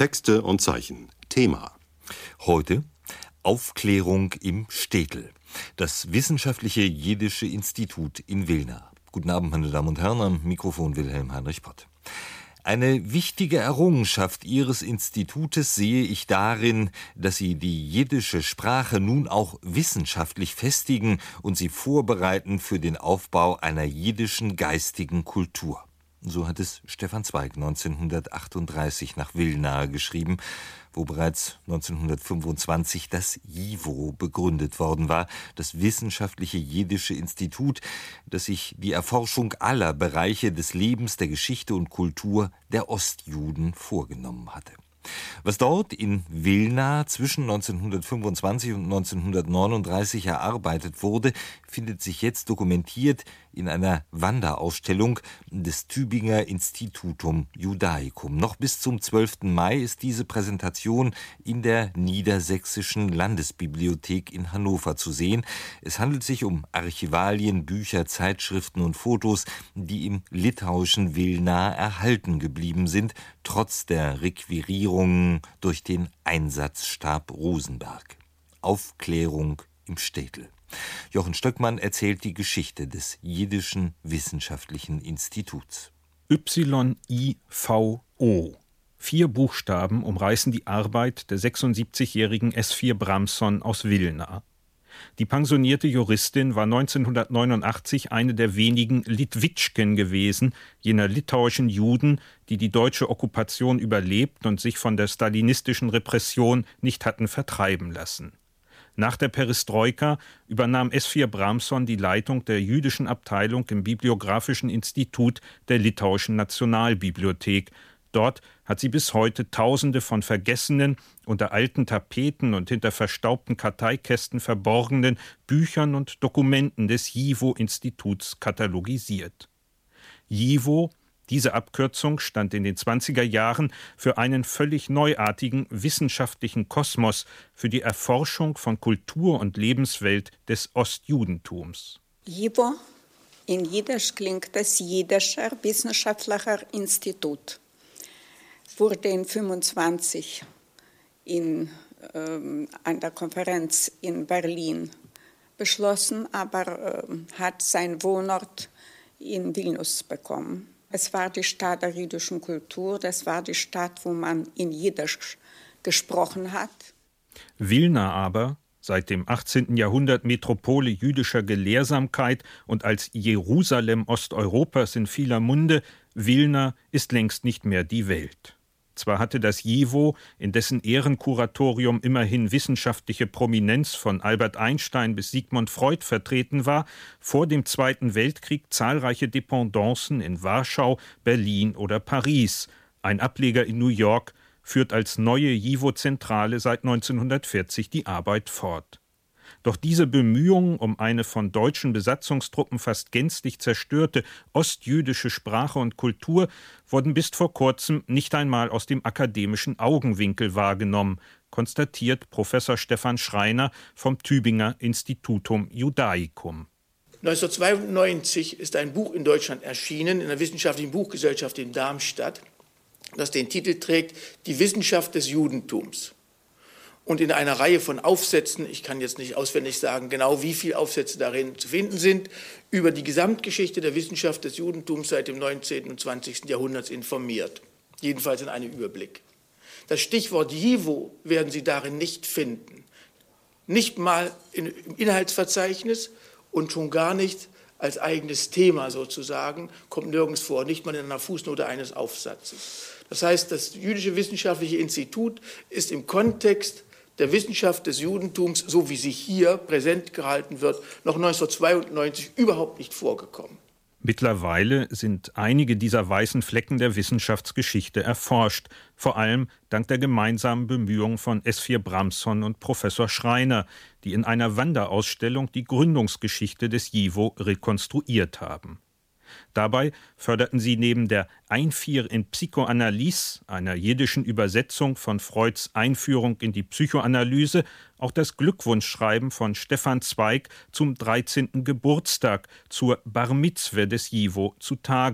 Texte und Zeichen. Thema. Heute Aufklärung im Städtel. Das Wissenschaftliche Jiddische Institut in Wilna. Guten Abend, meine Damen und Herren, am Mikrofon Wilhelm Heinrich Pott. Eine wichtige Errungenschaft Ihres Institutes sehe ich darin, dass Sie die jiddische Sprache nun auch wissenschaftlich festigen und sie vorbereiten für den Aufbau einer jiddischen geistigen Kultur. So hat es Stefan Zweig 1938 nach Wilna geschrieben, wo bereits 1925 das JIVO begründet worden war, das Wissenschaftliche Jiddische Institut, das sich die Erforschung aller Bereiche des Lebens, der Geschichte und Kultur der Ostjuden vorgenommen hatte. Was dort in Wilna zwischen 1925 und 1939 erarbeitet wurde, findet sich jetzt dokumentiert in einer Wanderausstellung des Tübinger Institutum Judaicum. Noch bis zum 12. Mai ist diese Präsentation in der Niedersächsischen Landesbibliothek in Hannover zu sehen. Es handelt sich um Archivalien, Bücher, Zeitschriften und Fotos, die im litauischen Wilna erhalten geblieben sind, trotz der Requirierungen durch den Einsatzstab Rosenberg. Aufklärung im Städtel. Jochen Stöckmann erzählt die Geschichte des Jiddischen Wissenschaftlichen Instituts. YIVO. 4 Buchstaben umreißen die Arbeit der 76-jährigen S4 Bramson aus Wilna. Die pensionierte Juristin war 1989 eine der wenigen Litwitschken gewesen, jener litauischen Juden, die die deutsche Okkupation überlebt und sich von der stalinistischen Repression nicht hatten vertreiben lassen. Nach der Perestroika übernahm S4 Bramson die Leitung der jüdischen Abteilung im Bibliographischen Institut der Litauischen Nationalbibliothek. Dort hat sie bis heute Tausende von vergessenen, unter alten Tapeten und hinter verstaubten Karteikästen verborgenen Büchern und Dokumenten des JIVO-Instituts katalogisiert. JIVO, diese Abkürzung, stand in den 20er Jahren für einen völlig neuartigen wissenschaftlichen Kosmos, für die Erforschung von Kultur und Lebenswelt des Ostjudentums. JIVO, in Jiddisch klingt es Jiddischer Wissenschaftlicher Institut, wurde in 1925 an der Konferenz in Berlin beschlossen, aber hat seinen Wohnort in Vilnius bekommen. Es war die Stadt der jüdischen Kultur, das war die Stadt, wo man in Jiddisch gesprochen hat. Wilna aber, seit dem 18. Jahrhundert Metropole jüdischer Gelehrsamkeit und als Jerusalem Osteuropas in vieler Munde, Wilna ist längst nicht mehr die Welt. Zwar hatte das JIVO, in dessen Ehrenkuratorium immerhin wissenschaftliche Prominenz von Albert Einstein bis Sigmund Freud vertreten war, vor dem Zweiten Weltkrieg zahlreiche Dependancen in Warschau, Berlin oder Paris. Ein Ableger in New York führt als neue JIVO-Zentrale seit 1940 die Arbeit fort. Doch diese Bemühungen um eine von deutschen Besatzungstruppen fast gänzlich zerstörte ostjüdische Sprache und Kultur wurden bis vor kurzem nicht einmal aus dem akademischen Augenwinkel wahrgenommen, konstatiert Professor Stefan Schreiner vom Tübinger Institutum Judaicum. 1992 ist ein Buch in Deutschland erschienen, in der Wissenschaftlichen Buchgesellschaft in Darmstadt, das den Titel trägt »Die Wissenschaft des Judentums«. Und in einer Reihe von Aufsätzen, ich kann jetzt nicht auswendig sagen, genau wie viele Aufsätze darin zu finden sind, über die Gesamtgeschichte der Wissenschaft des Judentums seit dem 19. und 20. Jahrhunderts informiert. Jedenfalls in einem Überblick. Das Stichwort JIVO werden Sie darin nicht finden. Nicht mal im Inhaltsverzeichnis und schon gar nicht als eigenes Thema sozusagen, kommt nirgends vor, nicht mal in einer Fußnote eines Aufsatzes. Das heißt, das Jüdische Wissenschaftliche Institut ist im Kontext der Wissenschaft des Judentums, so wie sie hier präsent gehalten wird, noch 1992 überhaupt nicht vorgekommen. Mittlerweile sind einige dieser weißen Flecken der Wissenschaftsgeschichte erforscht, vor allem dank der gemeinsamen Bemühungen von S4 Bramson und Professor Schreiner, die in einer Wanderausstellung die Gründungsgeschichte des JIVO rekonstruiert haben. Dabei förderten sie neben der Einführ in Psychoanalyse, einer jiddischen Übersetzung von Freuds Einführung in die Psychoanalyse, auch das Glückwunschschreiben von Stefan Zweig zum 13. Geburtstag, zur Bar Mitzwe des JIVO zutage.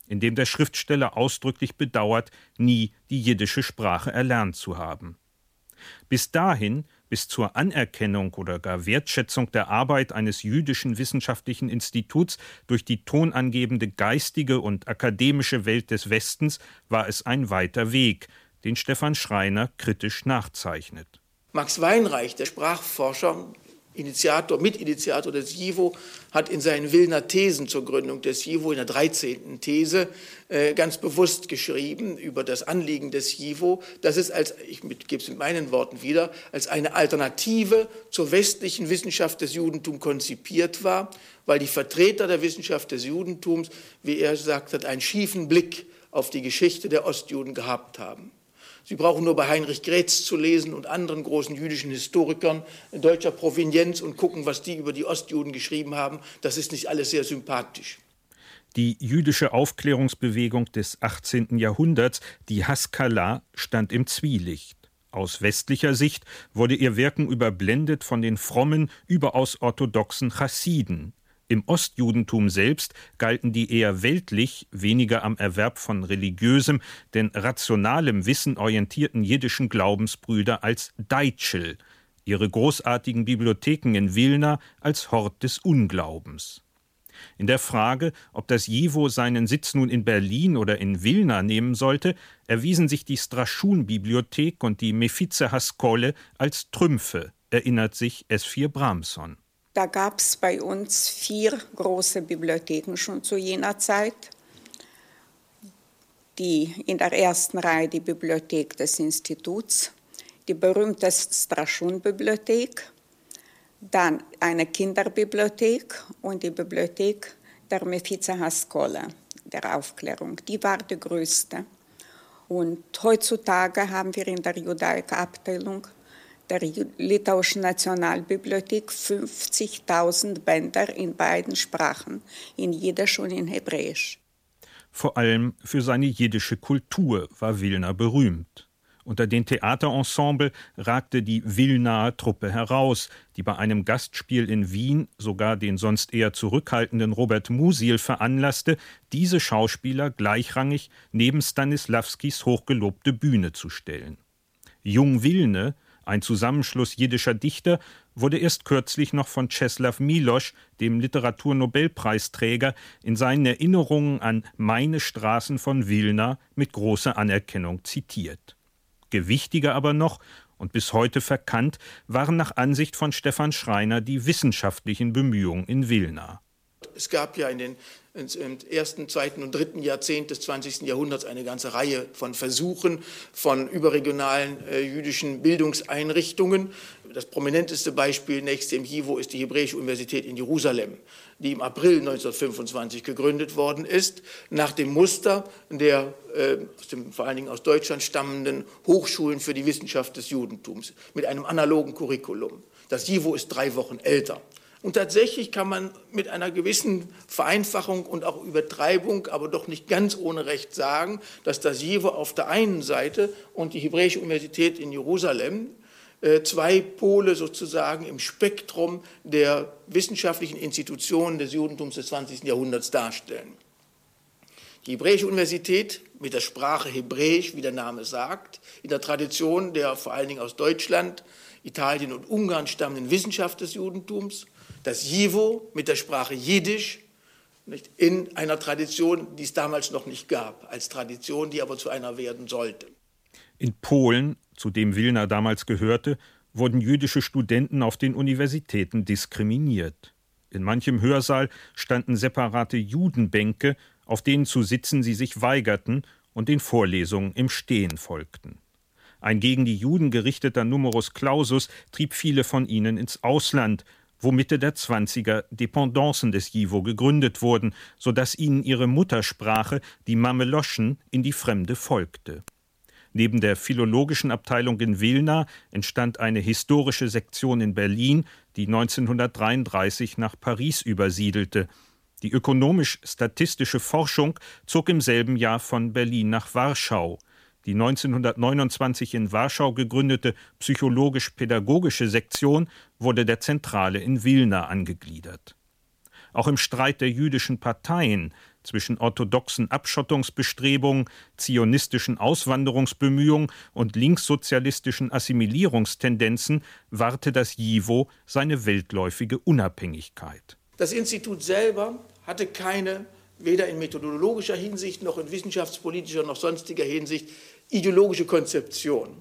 in dem der Schriftsteller ausdrücklich bedauert, nie die jiddische Sprache erlernt zu haben. Bis dahin, bis zur Anerkennung oder gar Wertschätzung der Arbeit eines jüdischen wissenschaftlichen Instituts durch die tonangebende geistige und akademische Welt des Westens, war es ein weiter Weg, den Stefan Schreiner kritisch nachzeichnet. Max Weinreich, der Sprachforscher, Mitinitiator des JIVO, hat in seinen Wilner Thesen zur Gründung des JIVO, in der 13. These, ganz bewusst geschrieben über das Anliegen des JIVO, dass es ich gebe es mit meinen Worten wieder, als eine Alternative zur westlichen Wissenschaft des Judentums konzipiert war, weil die Vertreter der Wissenschaft des Judentums, wie er gesagt hat, einen schiefen Blick auf die Geschichte der Ostjuden gehabt haben. Sie brauchen nur bei Heinrich Graetz zu lesen und anderen großen jüdischen Historikern deutscher Provenienz und gucken, was die über die Ostjuden geschrieben haben. Das ist nicht alles sehr sympathisch. Die jüdische Aufklärungsbewegung des 18. Jahrhunderts, die Haskalah, stand im Zwielicht. Aus westlicher Sicht wurde ihr Wirken überblendet von den frommen, überaus orthodoxen Chassiden. Im Ostjudentum selbst galten die eher weltlich, weniger am Erwerb von religiösem, denn rationalem Wissen orientierten jiddischen Glaubensbrüder als Deitschel, ihre großartigen Bibliotheken in Wilna als Hort des Unglaubens. In der Frage, ob das JIVO seinen Sitz nun in Berlin oder in Wilna nehmen sollte, erwiesen sich die Straschun-Bibliothek und die Mefize Haskole als Trümpfe, erinnert sich S4 Bramson. Da gab es bei uns 4 große Bibliotheken schon zu jener Zeit. In der ersten Reihe die Bibliothek des Instituts, die berühmte Straschun-Bibliothek, dann eine Kinderbibliothek und die Bibliothek der Mefize Haskole, der Aufklärung. Die war die größte. Und heutzutage haben wir in der Judaik-Abteilung der Litauischen Nationalbibliothek 50.000 Bänder in beiden Sprachen, in Jiddisch und in Hebräisch. Vor allem für seine jiddische Kultur war Wilna berühmt. Unter den Theaterensemble ragte die Wilnaer Truppe heraus, die bei einem Gastspiel in Wien sogar den sonst eher zurückhaltenden Robert Musil veranlasste, diese Schauspieler gleichrangig neben Stanisławskis hochgelobte Bühne zu stellen. Jung Wilne, ein Zusammenschluss jiddischer Dichter, wurde erst kürzlich noch von Czesław Miłosz, dem Literaturnobelpreisträger, in seinen Erinnerungen an Meine Straßen von Wilna mit großer Anerkennung zitiert. Gewichtiger aber noch und bis heute verkannt waren nach Ansicht von Stefan Schreiner die wissenschaftlichen Bemühungen in Wilna. Es gab ja im ersten, zweiten und dritten Jahrzehnt des 20. Jahrhunderts eine ganze Reihe von Versuchen von überregionalen jüdischen Bildungseinrichtungen. Das prominenteste Beispiel nächst dem JIVO ist die Hebräische Universität in Jerusalem, die im April 1925 gegründet worden ist, nach dem Muster der vor allen Dingen aus Deutschland stammenden Hochschulen für die Wissenschaft des Judentums mit einem analogen Curriculum. Das JIVO ist 3 Wochen älter. Und tatsächlich kann man mit einer gewissen Vereinfachung und auch Übertreibung, aber doch nicht ganz ohne Recht sagen, dass das JIVO auf der einen Seite und die Hebräische Universität in Jerusalem 2 Pole sozusagen im Spektrum der wissenschaftlichen Institutionen des Judentums des 20. Jahrhunderts darstellen. Die Hebräische Universität mit der Sprache Hebräisch, wie der Name sagt, in der Tradition der vor allen Dingen aus Deutschland, Italien und Ungarn stammenden Wissenschaft des Judentums, das JIVO mit der Sprache Jiddisch, in einer Tradition, die es damals noch nicht gab, als Tradition, die aber zu einer werden sollte. In Polen, zu dem Wilna damals gehörte, wurden jüdische Studenten auf den Universitäten diskriminiert. In manchem Hörsaal standen separate Judenbänke, auf denen zu sitzen sie sich weigerten und den Vorlesungen im Stehen folgten. Ein gegen die Juden gerichteter Numerus Clausus trieb viele von ihnen ins Ausland, wo Mitte der 20er Dependancen des JIVO gegründet wurden, sodass ihnen ihre Muttersprache, die Mameloschen, in die Fremde folgte. Neben der philologischen Abteilung in Wilna entstand eine historische Sektion in Berlin, die 1933 nach Paris übersiedelte. Die ökonomisch-statistische Forschung zog im selben Jahr von Berlin nach Warschau. Die 1929 in Warschau gegründete psychologisch-pädagogische Sektion wurde der Zentrale in Wilna angegliedert. Auch im Streit der jüdischen Parteien, zwischen orthodoxen Abschottungsbestrebungen, zionistischen Auswanderungsbemühungen und linkssozialistischen Assimilierungstendenzen wahrte das JIVO seine weltläufige Unabhängigkeit. Das Institut selber hatte keine, weder in methodologischer Hinsicht noch in wissenschaftspolitischer noch sonstiger Hinsicht, ideologische Konzeption.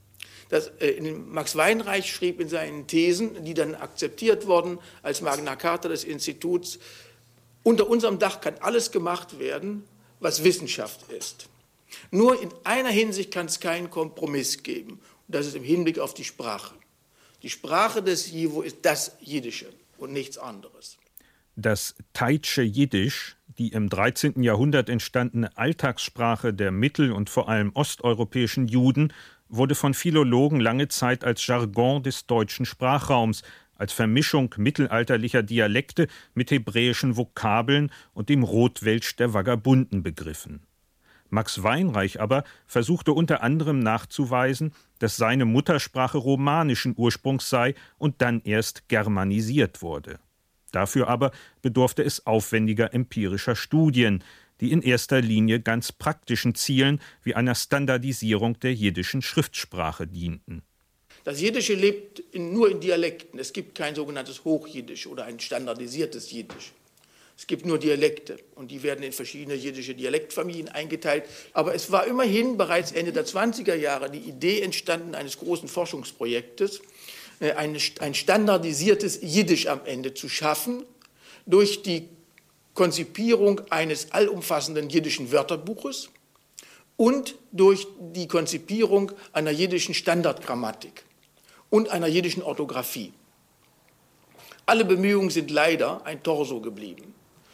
Max Weinreich schrieb in seinen Thesen, die dann akzeptiert wurden als Magna Carta des Instituts, unter unserem Dach kann alles gemacht werden, was Wissenschaft ist. Nur in einer Hinsicht kann es keinen Kompromiss geben, und das ist im Hinblick auf die Sprache. Die Sprache des JIVO ist das Jiddische und nichts anderes. Das Taitsche Jiddisch, die im 13. Jahrhundert entstandene Alltagssprache der mittel- und vor allem osteuropäischen Juden, wurde von Philologen lange Zeit als Jargon des deutschen Sprachraums, als Vermischung mittelalterlicher Dialekte mit hebräischen Vokabeln und dem Rotwelsch der Vagabunden begriffen. Max Weinreich aber versuchte unter anderem nachzuweisen, dass seine Muttersprache romanischen Ursprungs sei und dann erst germanisiert wurde. Dafür aber bedurfte es aufwendiger empirischer Studien, die in erster Linie ganz praktischen Zielen wie einer Standardisierung der jiddischen Schriftsprache dienten. Das Jiddische lebt nur in Dialekten. Es gibt kein sogenanntes Hochjiddisch oder ein standardisiertes Jiddisch. Es gibt nur Dialekte und die werden in verschiedene jiddische Dialektfamilien eingeteilt. Aber es war immerhin bereits Ende der 20er Jahre die Idee entstanden eines großen Forschungsprojektes, ein standardisiertes Jiddisch am Ende zu schaffen durch die Konzipierung eines allumfassenden jiddischen Wörterbuches und durch die Konzipierung einer jiddischen Standardgrammatik und einer jiddischen Orthographie. Alle Bemühungen sind leider ein Torso geblieben.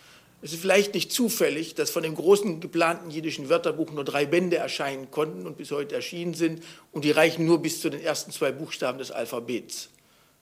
Es ist vielleicht nicht zufällig, dass von dem großen geplanten jiddischen Wörterbuch nur 3 Bände erscheinen konnten und bis heute erschienen sind, und die reichen nur bis zu den ersten 2 Buchstaben des Alphabets.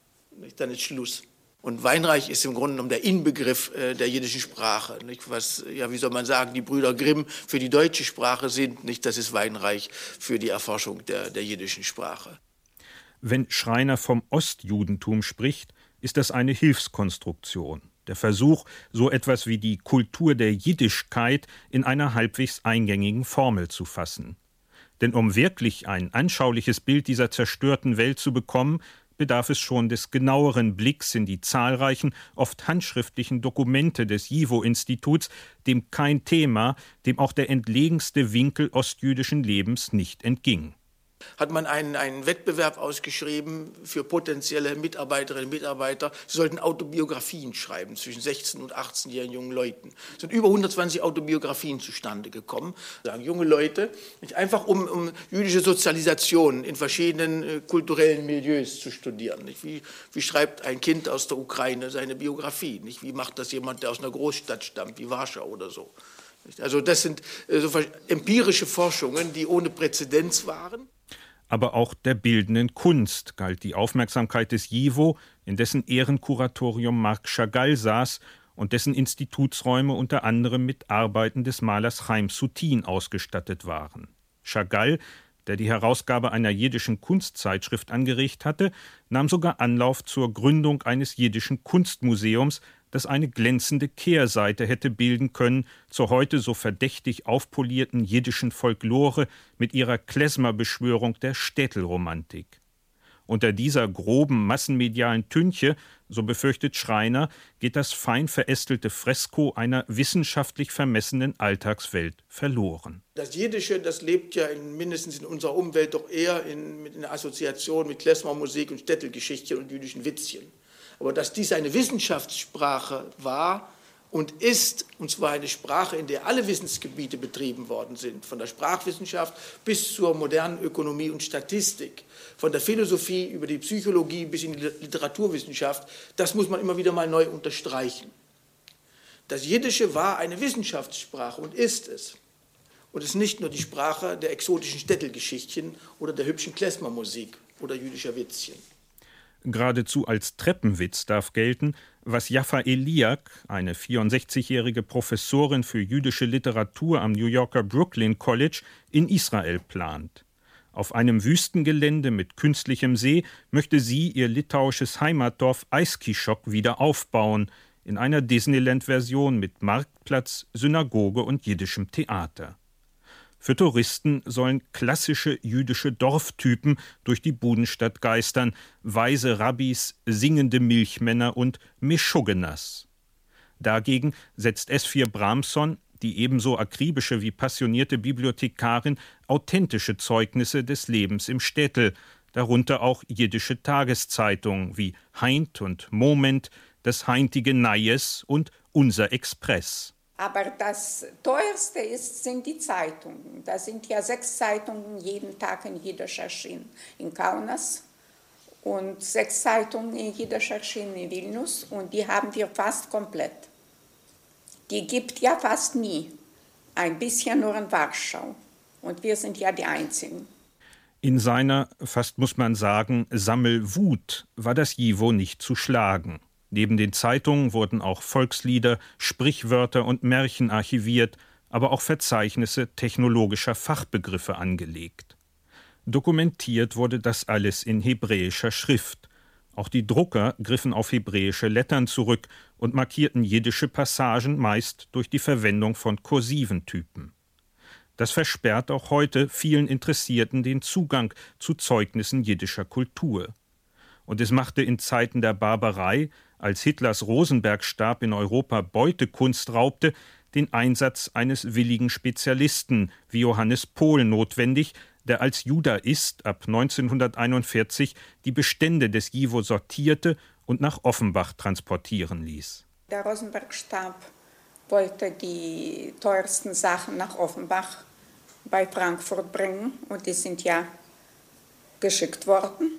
Dann ist Schluss. Und Weinreich ist im Grunde genommen der Inbegriff der jiddischen Sprache. Nicht? Was, ja, wie soll man sagen, die Brüder Grimm für die deutsche Sprache sind, nicht? Das ist Weinreich für die Erforschung der jiddischen Sprache. Wenn Schreiner vom Ostjudentum spricht, ist das eine Hilfskonstruktion. Der Versuch, so etwas wie die Kultur der Jiddischkeit in einer halbwegs eingängigen Formel zu fassen. Denn um wirklich ein anschauliches Bild dieser zerstörten Welt zu bekommen, bedarf es schon des genaueren Blicks in die zahlreichen, oft handschriftlichen Dokumente des JIVO-Instituts, dem kein Thema, dem auch der entlegenste Winkel ostjüdischen Lebens nicht entging. Hat man einen Wettbewerb ausgeschrieben für potenzielle Mitarbeiterinnen und Mitarbeiter. Sie sollten Autobiografien schreiben zwischen 16- und 18-jährigen jungen Leuten. Es sind über 120 Autobiografien zustande gekommen. Sagen junge Leute, nicht einfach um jüdische Sozialisation in verschiedenen kulturellen Milieus zu studieren. Nicht? Wie schreibt ein Kind aus der Ukraine seine Biografie? Nicht? Wie macht das jemand, der aus einer Großstadt stammt, wie Warschau oder so? Also das sind so empirische Forschungen, die ohne Präzedenz waren. Aber auch der bildenden Kunst galt die Aufmerksamkeit des JIVO, in dessen Ehrenkuratorium Marc Chagall saß und dessen Institutsräume unter anderem mit Arbeiten des Malers Chaim Soutine ausgestattet waren. Chagall, der die Herausgabe einer jiddischen Kunstzeitschrift angeregt hatte, nahm sogar Anlauf zur Gründung eines jiddischen Kunstmuseums, das eine glänzende Kehrseite hätte bilden können zur heute so verdächtig aufpolierten jiddischen Folklore mit ihrer Klezmer-Beschwörung der Städtelromantik. Unter dieser groben massenmedialen Tünche, so befürchtet Schreiner, geht das fein verästelte Fresko einer wissenschaftlich vermessenen Alltagswelt verloren. Das Jiddische, das lebt ja mindestens in unserer Umwelt doch eher mit einer Assoziation mit Klezmer-Musik und Städtelgeschichtchen und jüdischen Witzchen. Aber dass dies eine Wissenschaftssprache war und ist, und zwar eine Sprache, in der alle Wissensgebiete betrieben worden sind, von der Sprachwissenschaft bis zur modernen Ökonomie und Statistik, von der Philosophie über die Psychologie bis in die Literaturwissenschaft, das muss man immer wieder mal neu unterstreichen. Das Jiddische war eine Wissenschaftssprache und ist es. Und es ist nicht nur die Sprache der exotischen Städtelgeschichtchen oder der hübschen Klezmer-Musik oder jüdischer Witzchen. Geradezu als Treppenwitz darf gelten, was Jaffa Eliak, eine 64-jährige Professorin für jüdische Literatur am New Yorker Brooklyn College, in Israel plant. Auf einem Wüstengelände mit künstlichem See möchte sie ihr litauisches Heimatdorf Eiskischok wieder aufbauen, in einer Disneyland-Version mit Marktplatz, Synagoge und jiddischem Theater. Für Touristen sollen klassische jüdische Dorftypen durch die Budenstadt geistern, weise Rabbis, singende Milchmänner und Meschuggenas. Dagegen setzt S4 Bramson, die ebenso akribische wie passionierte Bibliothekarin, authentische Zeugnisse des Lebens im Städtel, darunter auch jiddische Tageszeitungen wie Heint und Moment, das Heintige Neies und Unser Express. Aber das teuerste sind die Zeitungen. Da sind ja 6 Zeitungen jeden Tag in Jiddisch erschienen in Kaunas und 6 Zeitungen in Jiddisch erschienen in Vilnius und die haben wir fast komplett. Die gibt ja fast nie, ein bisschen nur in Warschau und wir sind ja die Einzigen. In seiner, fast muss man sagen, Sammelwut war das Jiwo nicht zu schlagen. Neben den Zeitungen wurden auch Volkslieder, Sprichwörter und Märchen archiviert, aber auch Verzeichnisse technologischer Fachbegriffe angelegt. Dokumentiert wurde das alles in hebräischer Schrift. Auch die Drucker griffen auf hebräische Lettern zurück und markierten jiddische Passagen meist durch die Verwendung von kursiven Typen. Das versperrt auch heute vielen Interessierten den Zugang zu Zeugnissen jiddischer Kultur. Und es machte in Zeiten der Barbarei, als Hitlers Rosenbergstab in Europa Beutekunst raubte, den Einsatz eines willigen Spezialisten wie Johannes Pohl notwendig, der als Judaist ab 1941 die Bestände des Jiwo sortierte und nach Offenbach transportieren ließ. Der Rosenbergstab wollte die teuersten Sachen nach Offenbach bei Frankfurt bringen und die sind ja geschickt worden.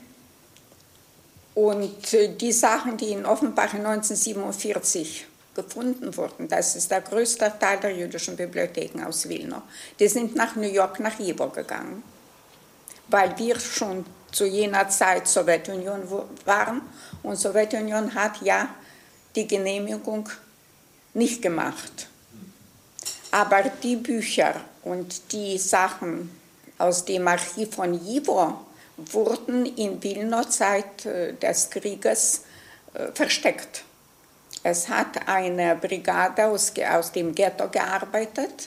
Und die Sachen, die in Offenbach 1947 gefunden wurden, das ist der größte Teil der jüdischen Bibliotheken aus Wilno, die sind nach New York, nach Jiwo gegangen, weil wir schon zu jener Zeit Sowjetunion waren und Sowjetunion hat ja die Genehmigung nicht gemacht. Aber die Bücher und die Sachen aus dem Archiv von Jiwo wurden in Wilno Zeit des Krieges versteckt. Es hat eine Brigade aus dem Ghetto gearbeitet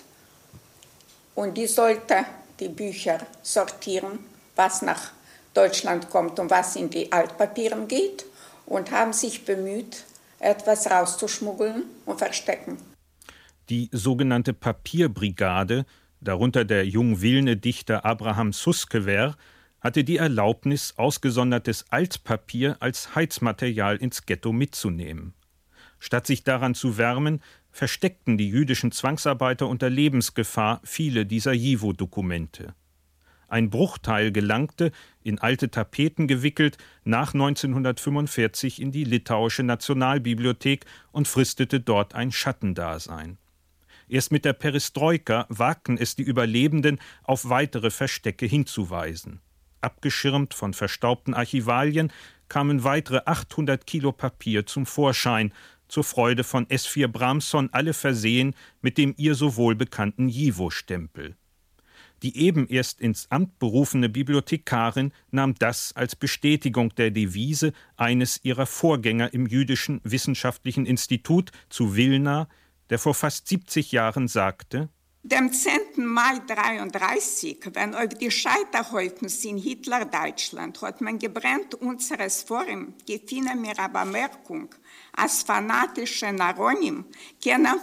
und die sollte die Bücher sortieren, was nach Deutschland kommt und was in die Altpapieren geht und haben sich bemüht, etwas rauszuschmuggeln und verstecken. Die sogenannte Papierbrigade, darunter der Jungwilne-Dichter Abraham Suskever, hatte die Erlaubnis, ausgesondertes Altpapier als Heizmaterial ins Ghetto mitzunehmen. Statt sich daran zu wärmen, versteckten die jüdischen Zwangsarbeiter unter Lebensgefahr viele dieser Jiwo-Dokumente. Ein Bruchteil gelangte, in alte Tapeten gewickelt, nach 1945 in die Litauische Nationalbibliothek und fristete dort ein Schattendasein. Erst mit der Perestroika wagten es die Überlebenden, auf weitere Verstecke hinzuweisen. Abgeschirmt von verstaubten Archivalien kamen weitere 800 Kilo Papier zum Vorschein, zur Freude von S4 Bramson alle versehen mit dem ihr so wohlbekannten Jiwo-Stempel. Die eben erst ins Amt berufene Bibliothekarin nahm das als Bestätigung der Devise eines ihrer Vorgänger im Jüdischen Wissenschaftlichen Institut zu Wilna, der vor fast 70 Jahren sagte: Dem 10. Mai 1933, wenn auf die Scheiterhäufen in Hitler-Deutschland hat man gebrannt unseres Forum, gefiel mir aber Merkung, als fanatische Naronim können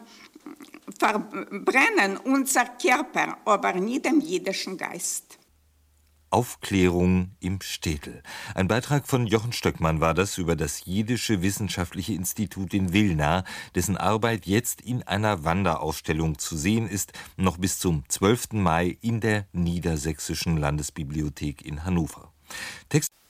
verbrennen unser Körper, aber nie den jüdischen Geist. Aufklärung im Städtel. Ein Beitrag von Jochen Stöckmann war das über das Jiddische Wissenschaftliche Institut in Wilna, dessen Arbeit jetzt in einer Wanderausstellung zu sehen ist, noch bis zum 12. Mai in der Niedersächsischen Landesbibliothek in Hannover. Text